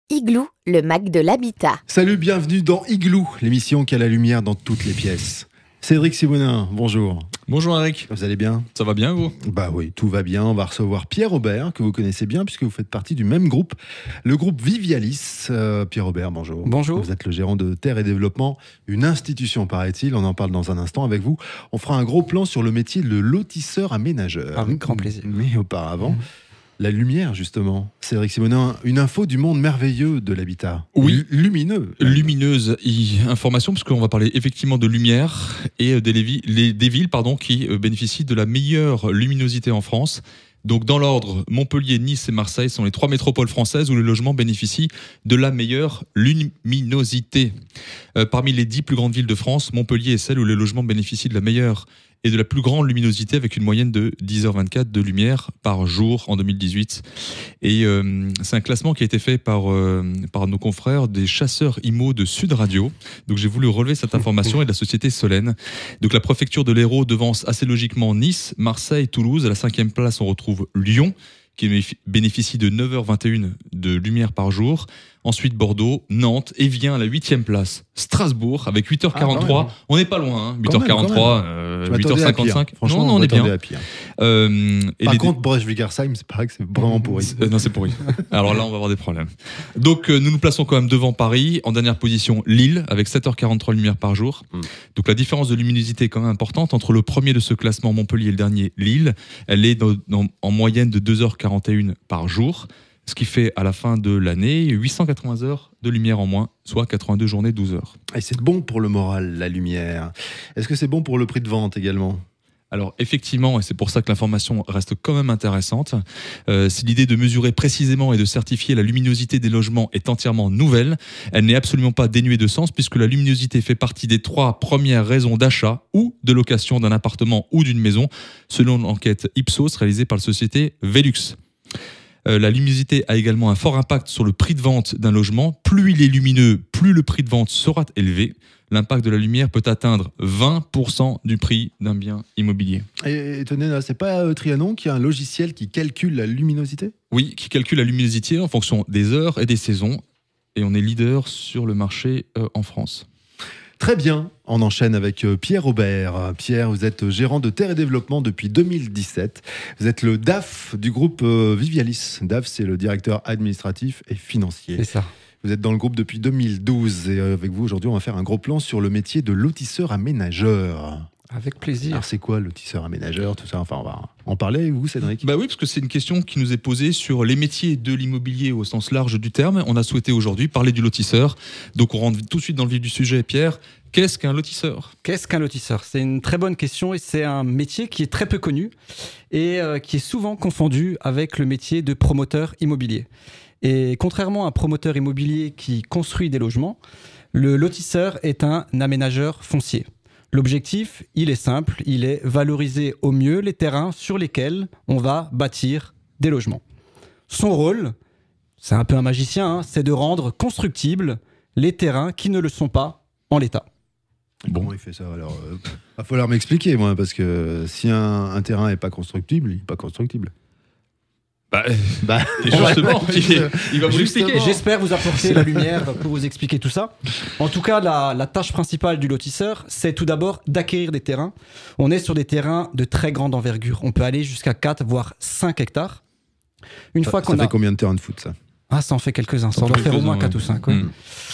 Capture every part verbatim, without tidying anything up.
Igloo, le Mac de l'habitat. Salut, bienvenue dans Igloo, l'émission qui a la lumière dans toutes les pièces. Cédric Sibounin, bonjour. Bonjour Eric. Vous allez bien? Ça va bien vous? Bah oui, tout va bien. On va recevoir Pierre Aubert, que vous connaissez bien puisque vous faites partie du même groupe, le groupe Vivialis. Euh, Pierre Aubert, bonjour. Bonjour. Vous êtes le gérant de Terre et Développement, une institution paraît-il. On en parle dans un instant avec vous. On fera un gros plan sur le métier de lotisseur aménageur. Avec grand plaisir. Mais auparavant... Mmh. La lumière, justement. Cédric Sibounin, une info du monde merveilleux de l'habitat. Oui. L- lumineux. Lumineuse information, parce qu'on va parler effectivement de lumière et des, les, des villes pardon, qui bénéficient de la meilleure luminosité en France. Donc dans l'ordre, Montpellier, Nice et Marseille sont les trois métropoles françaises où les logements bénéficient de la meilleure luminosité. Euh, parmi les dix plus grandes villes de France, Montpellier est celle où les logements bénéficient de la meilleure et de la plus grande luminosité, avec une moyenne de dix heures vingt-quatre de lumière par jour en deux mille dix-huit. Et euh, c'est un classement qui a été fait par, euh, par nos confrères des chasseurs I M O de Sud Radio. Donc j'ai voulu relever cette information et de la société Solène. Donc la préfecture de l'Hérault devance assez logiquement Nice, Marseille, Toulouse. À la cinquième place, on retrouve Lyon, qui bénéficie de neuf heures vingt et une de lumière par jour. Ensuite, Bordeaux, Nantes, et vient à la huitième place, Strasbourg, avec huit heures quarante-trois. Ah, on n'est pas loin, hein, huit heures quarante-trois, euh, huit heures cinquante-cinq. Franchement, non, non, on est bien. À pire. Euh, Par les... contre, Brest-Wiggersheim, c'est pareil que c'est vraiment pourri. Euh, non, c'est pourri. Alors là, on va avoir des problèmes. Donc, euh, nous nous plaçons quand même devant Paris. En dernière position, Lille, avec sept heures quarante-trois lumière par jour. Mm. Donc, la différence de luminosité est quand même importante entre le premier de ce classement, Montpellier, et le dernier, Lille. Elle est dans, dans, en moyenne de deux heures quarante et une par jour. Ce qui fait à la fin de l'année huit cent quatre-vingts heures de lumière en moins, soit quatre-vingt-deux journées, douze heures. Et c'est bon pour le moral, la lumière. Est-ce que c'est bon pour le prix de vente également ? Alors effectivement, et c'est pour ça que l'information reste quand même intéressante, euh, si l'idée de mesurer précisément et de certifier la luminosité des logements est entièrement nouvelle, elle n'est absolument pas dénuée de sens, puisque la luminosité fait partie des trois premières raisons d'achat ou de location d'un appartement ou d'une maison, selon l'enquête Ipsos réalisée par la société Velux. Euh, la luminosité a également un fort impact sur le prix de vente d'un logement. Plus il est lumineux, plus le prix de vente sera élevé. L'impact de la lumière peut atteindre vingt pour cent du prix d'un bien immobilier. Et, et tenez, c'est pas euh, Trianon qui a un logiciel qui calcule la luminosité ? Oui, qui calcule la luminosité en fonction des heures et des saisons. Et on est leader sur le marché euh, en France. Très bien, on enchaîne avec Pierre Aubert. Pierre, vous êtes gérant de Terre et Développement depuis deux mille dix-sept. Vous êtes le D A F du groupe Vivialis. D A F, c'est le directeur administratif et financier. C'est ça. Vous êtes dans le groupe depuis deux mille douze et avec vous aujourd'hui, on va faire un gros plan sur le métier de lotisseur aménageur. Avec plaisir. Alors c'est quoi lotisseur aménageur, tout ça? Enfin, on va en parler avec vous, Cédric. Bah oui, parce que c'est une question qui nous est posée sur les métiers de l'immobilier au sens large du terme. On a souhaité aujourd'hui parler du lotisseur. Donc on rentre tout de suite dans le vif du sujet. Pierre, qu'est-ce qu'un lotisseur? Qu'est-ce qu'un lotisseur? C'est une très bonne question et c'est un métier qui est très peu connu et euh, qui est souvent confondu avec le métier de promoteur immobilier. Et contrairement à un promoteur immobilier qui construit des logements, le lotisseur est un aménageur foncier. L'objectif, il est simple, il est valoriser au mieux les terrains sur lesquels on va bâtir des logements. Son rôle, c'est un peu un magicien, hein, c'est de rendre constructibles les terrains qui ne le sont pas en l'état. Bon, comment il fait ça alors euh, va falloir m'expliquer, moi, parce que si un, un terrain n'est pas constructible, il n'est pas constructible. Bah, bah justement, il, il va vous l'expliquer. J'espère vous apporter la lumière pour vous expliquer tout ça. En tout cas, la, la tâche principale du lotisseur, c'est tout d'abord d'acquérir des terrains. On est sur des terrains de très grande envergure. On peut aller jusqu'à quatre, voire cinq hectares. Une ça, fois qu'on ça fait a... combien de terrains de foot, ça? Ah, ça en fait quelques-uns. Ça en doit faire au moins quatre ou cinq. Ouais. Mm.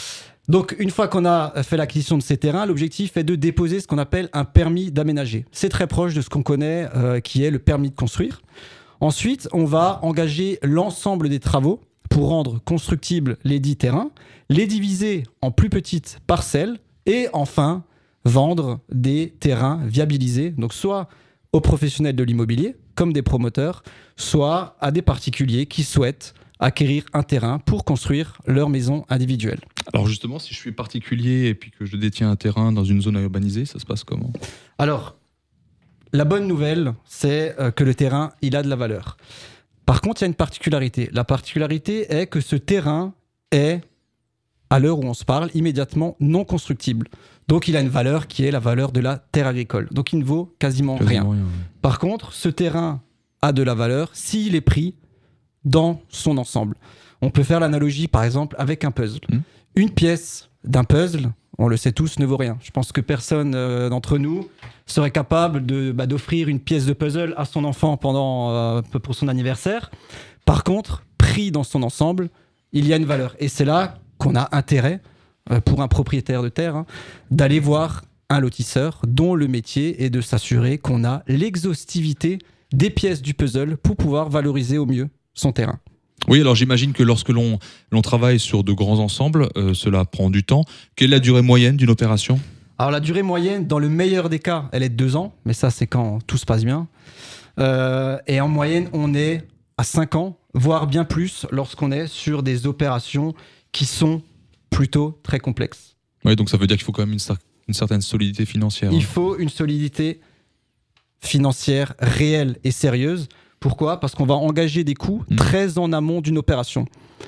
Donc, une fois qu'on a fait l'acquisition de ces terrains, l'objectif est de déposer ce qu'on appelle un permis d'aménager. C'est très proche de ce qu'on connaît, euh, qui est le permis de construire. Ensuite, on va engager l'ensemble des travaux pour rendre constructibles les dix terrains, les diviser en plus petites parcelles et enfin vendre des terrains viabilisés, donc soit aux professionnels de l'immobilier, comme des promoteurs, soit à des particuliers qui souhaitent acquérir un terrain pour construire leur maison individuelle. Alors justement, si je suis particulier et puis que je détiens un terrain dans une zone à urbaniser, ça se passe comment? Alors, la bonne nouvelle, c'est que le terrain, il a de la valeur. Par contre, il y a une particularité. La particularité est que ce terrain est, à l'heure où on se parle, immédiatement non constructible. Donc, il a une valeur qui est la valeur de la terre agricole. Donc, il ne vaut quasiment, quasiment rien. rien ouais. Par contre, ce terrain a de la valeur s'il est pris dans son ensemble. On peut faire l'analogie, par exemple, avec un puzzle. Mmh. Une pièce d'un puzzle, on le sait tous, ne vaut rien. Je pense que personne euh, d'entre nous serait capable de, bah, d'offrir une pièce de puzzle à son enfant pendant, euh, pour son anniversaire. Par contre, pris dans son ensemble, il y a une valeur. Et c'est là qu'on a intérêt, euh, pour un propriétaire de terre, hein, d'aller voir un lotisseur dont le métier est de s'assurer qu'on a l'exhaustivité des pièces du puzzle pour pouvoir valoriser au mieux son terrain. Oui, alors j'imagine que lorsque l'on, l'on travaille sur de grands ensembles, euh, cela prend du temps. Quelle est la durée moyenne d'une opération ? Alors la durée moyenne, dans le meilleur des cas, elle est de deux ans, mais ça c'est quand tout se passe bien. Euh, et en moyenne, on est à cinq ans, voire bien plus, lorsqu'on est sur des opérations qui sont plutôt très complexes. Oui, donc ça veut dire qu'il faut quand même une, une certaine solidité financière. Il hein. faut une solidité financière réelle et sérieuse. Pourquoi ? Parce qu'on va engager des coûts mmh. très en amont d'une opération,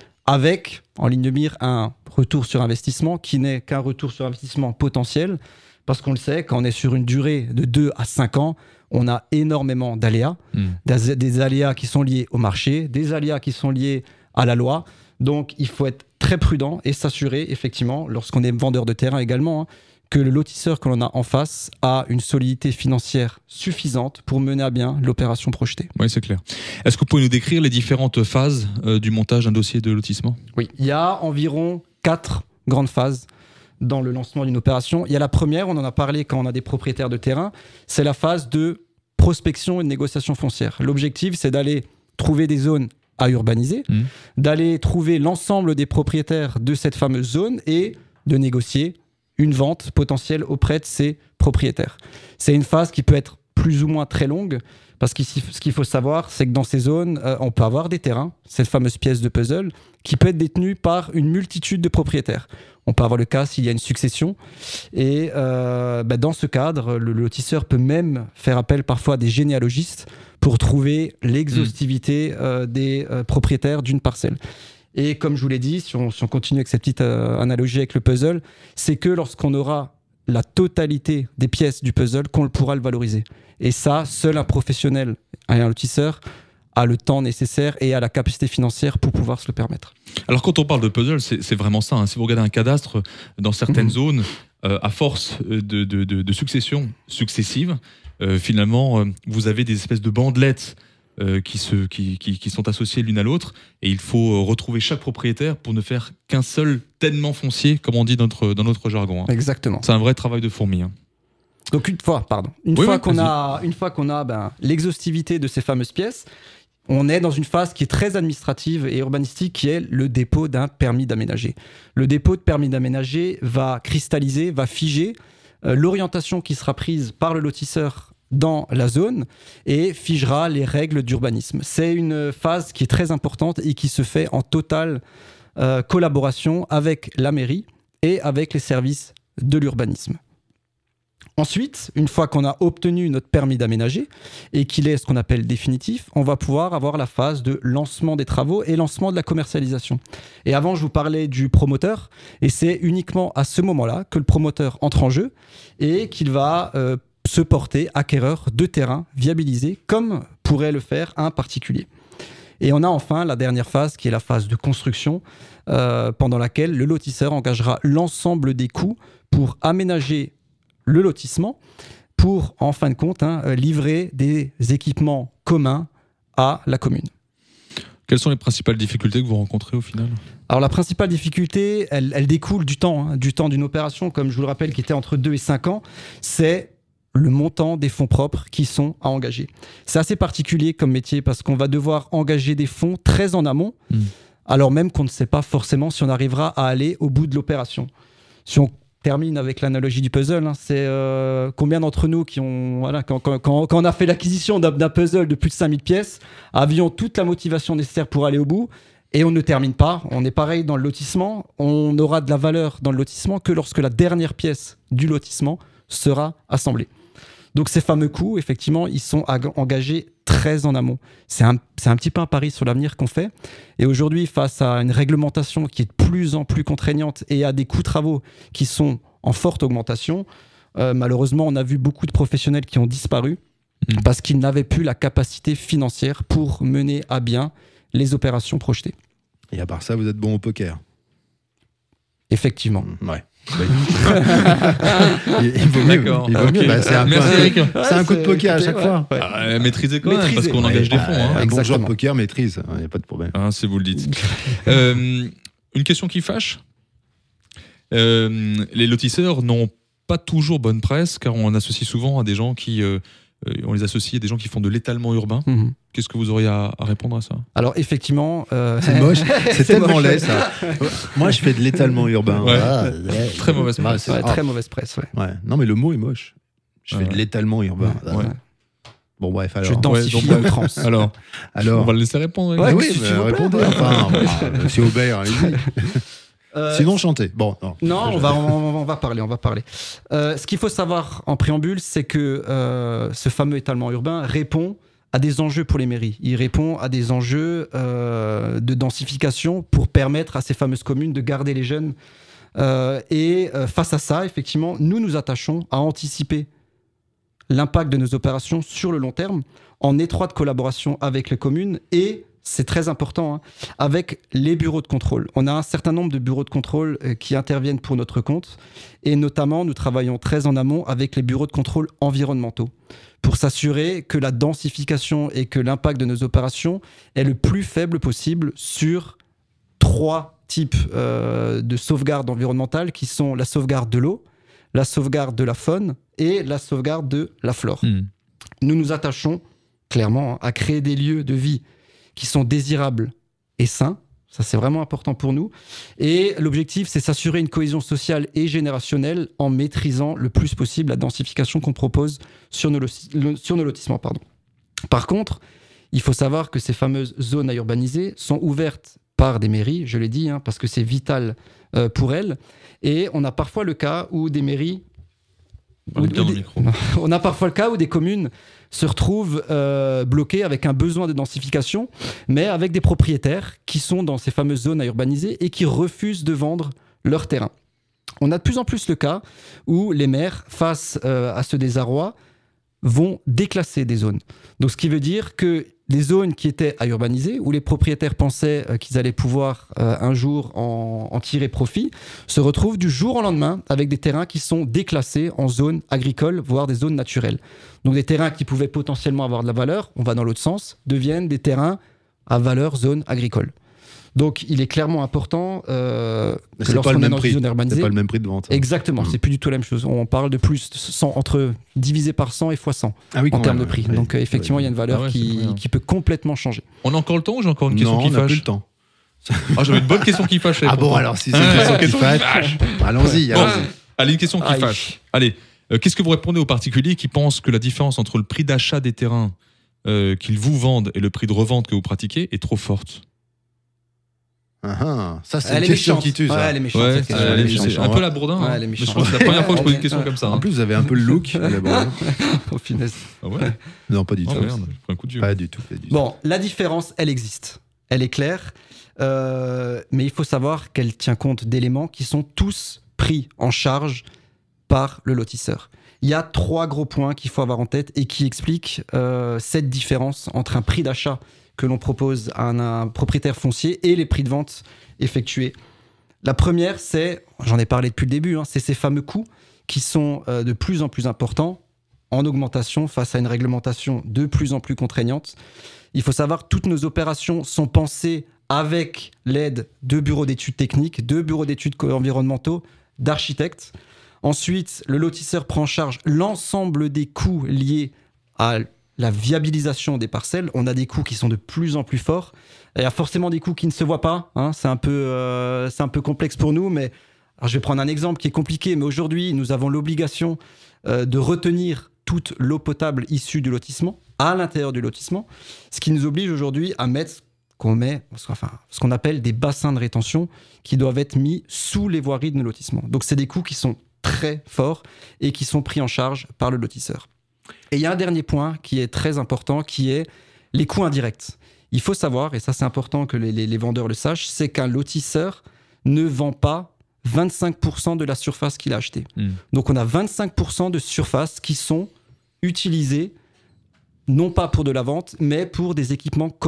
avec, en ligne de mire, un retour sur investissement qui n'est qu'un retour sur investissement potentiel, parce qu'on le sait, quand on est sur une durée de deux à cinq ans, on a énormément d'aléas, mmh. des, des aléas qui sont liés au marché, des aléas qui sont liés à la loi. Donc, il faut être très prudent et s'assurer, effectivement, lorsqu'on est vendeur de terrain également, hein, que le lotisseur que l'on a en face a une solidité financière suffisante pour mener à bien l'opération projetée. Oui, c'est clair. Est-ce que vous pouvez nous décrire les différentes phases euh, du montage d'un dossier de lotissement ? Oui, il y a environ quatre grandes phases dans le lancement d'une opération. Il y a la première, on en a parlé quand on a des propriétaires de terrain, c'est la phase de prospection et de négociation foncière. L'objectif, c'est d'aller trouver des zones à urbaniser, mmh. d'aller trouver l'ensemble des propriétaires de cette fameuse zone et de négocier une vente potentielle auprès de ses propriétaires. C'est une phase qui peut être plus ou moins très longue, parce que ce qu'il faut savoir, c'est que dans ces zones, euh, on peut avoir des terrains, cette fameuse pièce de puzzle, qui peut être détenue par une multitude de propriétaires. On peut avoir le cas s'il y a une succession, et euh, bah, dans ce cadre, le lotisseur peut même faire appel parfois à des généalogistes pour trouver l'exhaustivité euh, des euh, propriétaires d'une parcelle. Et comme je vous l'ai dit, si on, si on continue avec cette petite euh, analogie avec le puzzle, c'est que lorsqu'on aura la totalité des pièces du puzzle qu'on pourra le valoriser. Et ça, seul un professionnel, un lotisseur, a le temps nécessaire et a la capacité financière pour pouvoir se le permettre. Alors quand on parle de puzzle, c'est, c'est vraiment ça. Hein. Si vous regardez un cadastre, dans certaines mmh. zones, euh, à force de, de, de, de successions successives, euh, finalement, euh, vous avez des espèces de bandelettes Euh, qui, se, qui, qui, qui sont associés l'une à l'autre, et il faut euh, retrouver chaque propriétaire pour ne faire qu'un seul tènement foncier, comme on dit dans notre, dans notre jargon. Hein. Exactement. C'est un vrai travail de fourmi. Hein. Donc une fois, pardon, une oui, fois oui, qu'on a, une fois qu'on a ben, l'exhaustivité de ces fameuses pièces, on est dans une phase qui est très administrative et urbanistique, qui est le dépôt d'un permis d'aménager. Le dépôt de permis d'aménager va cristalliser, va figer euh, l'orientation qui sera prise par le lotisseur dans la zone et figera les règles d'urbanisme. C'est une phase qui est très importante et qui se fait en totale euh, collaboration avec la mairie et avec les services de l'urbanisme. Ensuite, une fois qu'on a obtenu notre permis d'aménager et qu'il est ce qu'on appelle définitif, on va pouvoir avoir la phase de lancement des travaux et lancement de la commercialisation. Et avant, je vous parlais du promoteur, et c'est uniquement à ce moment-là que le promoteur entre en jeu et qu'il va euh, se porter acquéreur de terrain viabilisé, comme pourrait le faire un particulier. Et on a enfin la dernière phase, qui est la phase de construction, euh, pendant laquelle le lotisseur engagera l'ensemble des coûts pour aménager le lotissement, pour, en fin de compte, hein, livrer des équipements communs à la commune. Quelles sont les principales difficultés que vous rencontrez au final ? Alors la principale difficulté, elle, elle découle du temps, hein, du temps d'une opération, comme je vous le rappelle, qui était entre deux et cinq ans, c'est le montant des fonds propres qui sont à engager. C'est assez particulier comme métier parce qu'on va devoir engager des fonds très en amont, mmh. alors même qu'on ne sait pas forcément si on arrivera à aller au bout de l'opération. Si on termine avec l'analogie du puzzle, hein, c'est euh, combien d'entre nous qui ont, voilà, quand, quand, quand, quand on a fait l'acquisition d'un, d'un puzzle de plus de cinq mille pièces, avions toute la motivation nécessaire pour aller au bout, et on ne termine pas. On est pareil dans le lotissement, on n'aura de la valeur dans le lotissement que lorsque la dernière pièce du lotissement sera assemblée. Donc ces fameux coûts, effectivement, ils sont engagés très en amont. C'est un, c'est un petit peu un pari sur l'avenir qu'on fait. Et aujourd'hui, face à une réglementation qui est de plus en plus contraignante et à des coûts de travaux qui sont en forte augmentation, euh, malheureusement, on a vu beaucoup de professionnels qui ont disparu mmh. parce qu'ils n'avaient plus la capacité financière pour mener à bien les opérations projetées. Et à part ça, vous êtes bon au poker. Effectivement. Mmh, ouais. il, il vaut mieux. D'accord. Il vaut Okay. mieux. Bah, c'est un, Merci, peu, Eric. c'est un coup de poker à chaque ouais, fois. Ouais. Ah, maîtrisez quand même, Maîtrisez. parce qu'on engage des fonds. Hein. Un bon joueur de Exactement. poker maîtrise, il n'y a pas de problème. Ah, si vous le dites. euh, une question qui fâche. Euh, les lotisseurs n'ont pas toujours bonne presse, car on associe souvent à des gens qui... Euh, on les associe à des gens qui font de l'étalement urbain. Mmh. Qu'est-ce que vous auriez à, à répondre à ça? Alors effectivement... Euh... C'est moche, c'est tellement moche. laid ça. Moi je fais de l'étalement urbain. Ouais. Ah, Très mauvaise Ah, presse. c'est- Ouais, ah. très mauvaise presse, ouais. Ouais. Non mais le mot est moche. Je fais Ouais. de l'étalement urbain. Ouais. Ah. Ouais. Bon bref Je alors. densifie Ouais, donc- à outrance. Alors, Alors. on va le laisser répondre. Ouais, Eric. oui, si mais tu veux, répondez. ouais. Enfin, ah, Monsieur Aubert, allez-y. Euh, Sinon chantez. Bon. Non, Non, on va, on, on va parler, on va parler. Euh, ce qu'il faut savoir en préambule, c'est que euh, ce fameux étalement urbain répond à des enjeux pour les mairies. Il répond à des enjeux euh, de densification pour permettre à ces fameuses communes de garder les jeunes. Euh, et euh, face à ça, effectivement, nous nous attachons à anticiper l'impact de nos opérations sur le long terme, en étroite collaboration avec les communes et, c'est très important, hein, avec les bureaux de contrôle. On a un certain nombre de bureaux de contrôle euh, qui interviennent pour notre compte et notamment nous travaillons très en amont avec les bureaux de contrôle environnementaux pour s'assurer que la densification et que l'impact de nos opérations est le plus faible possible sur trois types euh, de sauvegarde environnementale qui sont la sauvegarde de l'eau, la sauvegarde de la faune et la sauvegarde de la flore. Hmm. Nous nous attachons clairement à créer des lieux de vie qui sont désirables et sains. Ça, c'est vraiment important pour nous. Et l'objectif, c'est s'assurer une cohésion sociale et générationnelle en maîtrisant le plus possible la densification qu'on propose sur nos, lo- sur nos lotissements. Pardon. Par contre, il faut savoir que ces fameuses zones à urbaniser sont ouvertes par des mairies, je l'ai dit, hein, parce que c'est vital euh, pour elles. Et on a parfois le cas où des mairies... Parlez où- bien où dans des- le micro. on a parfois le cas où des communes se retrouvent euh, bloquées avec un besoin de densification, mais avec des propriétaires qui sont dans ces fameuses zones à urbaniser et qui refusent de vendre leur terrain. On a de plus en plus le cas où les maires, face euh, à ce désarroi, vont déclasser des zones. Donc, ce qui veut dire que les zones qui étaient à urbaniser, où les propriétaires pensaient euh, qu'ils allaient pouvoir euh, un jour en, en tirer profit, se retrouvent du jour au lendemain avec des terrains qui sont déclassés en zones agricoles, voire des zones naturelles. Donc des terrains qui pouvaient potentiellement avoir de la valeur, on va dans l'autre sens, deviennent des terrains à valeur zone agricole. Donc il est clairement important euh, Mais que c'est pas le lorsqu'on est même dans une prix. zone C'est urbanisée, pas le même prix de vente. exactement, Mm. c'est plus du tout la même chose. On parle de plus de cent, entre divisé par cent et fois cent Ah oui, en quand termes de même, prix. oui. Donc euh, effectivement, il y a une valeur Ah ouais, c'est qui, vrai, hein. qui peut complètement changer. On a encore le temps ou j'ai encore une question Non, qui on n'a plus fâche le temps. Ah, j'avais une bonne question qui fâche. Ah bon, alors si c'est une question qui fâche, allons-y. Bon, allons-y. allez, une question qui Aïe. fâche. Allez, euh, qu'est-ce que vous répondez aux particuliers qui pensent que la différence entre le prix d'achat des terrains euh, qu'ils vous vendent et le prix de revente que vous pratiquez est trop forte? Ah, ah, ça, c'est Elle une est question méchante. qui tue. Ouais, ça. elle est méchante. Ouais, cette c'est question. elle est c'est méchante. un peu la Bourdin. Ouais, hein. elle est Mais je méchante. crois que c'est la première fois que je pose une Ouais. question comme ça. En hein. plus, vous avez un peu le look. mais bon. Oh, punaise. Ah ouais. Non, pas du Oh tout. merde, j'ai pris un coup de vieux. Pas du tout. pas du tout. Bon, la différence, elle existe. Elle est claire. Euh, mais il faut savoir qu'elle tient compte d'éléments qui sont tous pris en charge par le lotisseur. Il y a trois gros points qu'il faut avoir en tête et qui expliquent euh, cette différence entre un prix d'achat que l'on propose à un, un propriétaire foncier et les prix de vente effectués. La première, c'est, j'en ai parlé depuis le début, hein, c'est ces fameux coûts qui sont euh, de plus en plus importants en augmentation face à une réglementation de plus en plus contraignante. Il faut savoir que toutes nos opérations sont pensées avec l'aide de bureaux d'études techniques, de bureaux d'études environnementaux, d'architectes. Ensuite, le lotisseur prend en charge l'ensemble des coûts liés à la viabilisation des parcelles. On a des coûts qui sont de plus en plus forts. Il y a forcément des coûts qui ne se voient pas. Hein. C'est un peu, euh, c'est un peu complexe pour nous, mais alors, je vais prendre un exemple qui est compliqué. Mais aujourd'hui, nous avons l'obligation euh, de retenir toute l'eau potable issue du lotissement à l'intérieur du lotissement, ce qui nous oblige aujourd'hui à mettre qu'on met, enfin, ce qu'on appelle des bassins de rétention qui doivent être mis sous les voiries de nos lotissements. Donc, c'est des coûts qui sont très forts et qui sont pris en charge par le lotisseur. Et il y a un dernier point qui est très important, qui est les coûts indirects. Il faut savoir, et ça c'est important que les, les, les vendeurs le sachent, c'est qu'un lotisseur ne vend pas vingt-cinq pour cent de la surface qu'il a achetée. Mm. Donc on a vingt-cinq pour cent de surfaces qui sont utilisées non pas pour de la vente, mais pour des équipements communs.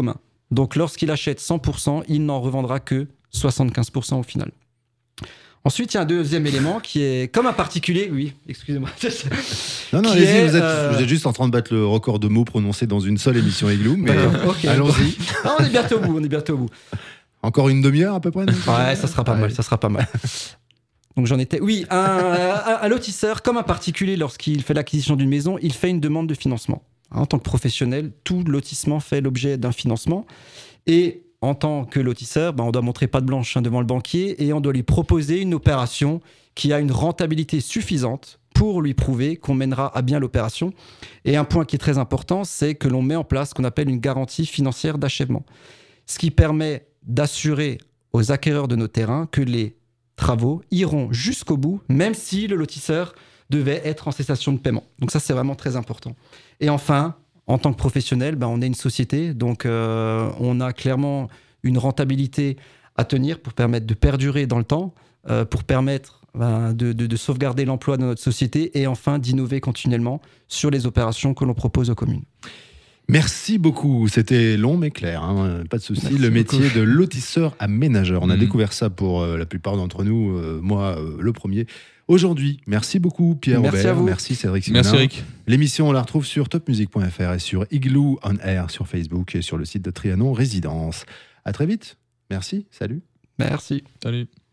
Donc lorsqu'il achète cent pour cent, il n'en revendra que soixante-quinze pour cent au final. Ensuite, il y a un deuxième élément qui est comme un particulier. Oui, excusez-moi. Non, non, allez-y, vous êtes, euh... vous êtes juste en train de battre le record de mots prononcés dans une seule émission Igloo. Mais okay, allons-y. Bon. On est bientôt au bout, on est bientôt au bout. Encore une demi-heure à peu près. Ouais, ça sera pas ouais. mal, ça sera pas mal. Donc j'en étais. Oui, un, un, un lotisseur, comme un particulier, lorsqu'il fait l'acquisition d'une maison, il fait une demande de financement. En tant que professionnel, tout lotissement fait l'objet d'un financement. Et en tant que lotisseur, ben on doit montrer patte blanche hein, devant le banquier et on doit lui proposer une opération qui a une rentabilité suffisante pour lui prouver qu'on mènera à bien l'opération. Et un point qui est très important, c'est que l'on met en place ce qu'on appelle une garantie financière d'achèvement. Ce qui permet d'assurer aux acquéreurs de nos terrains que les travaux iront jusqu'au bout, même si le lotisseur devait être en cessation de paiement. Donc ça, c'est vraiment très important. Et enfin, en tant que professionnel, ben, on est une société, donc euh, on a clairement une rentabilité à tenir pour permettre de perdurer dans le temps, euh, pour permettre ben, de, de, de sauvegarder l'emploi dans notre société et enfin d'innover continuellement sur les opérations que l'on propose aux communes. Merci beaucoup, c'était long mais clair, hein. Pas de souci. Merci le métier beaucoup. De lotisseur aménageur. On a mmh. découvert ça pour euh, la plupart d'entre nous, euh, moi euh, le premier. Aujourd'hui, merci beaucoup Pierre merci Aubert, à vous. Merci Cédric Simonin. Merci Eric. L'émission on la retrouve sur top music point f r et sur Igloo on Air sur Facebook et sur le site de Trianon Résidence. À très vite, merci, salut. Merci. Salut.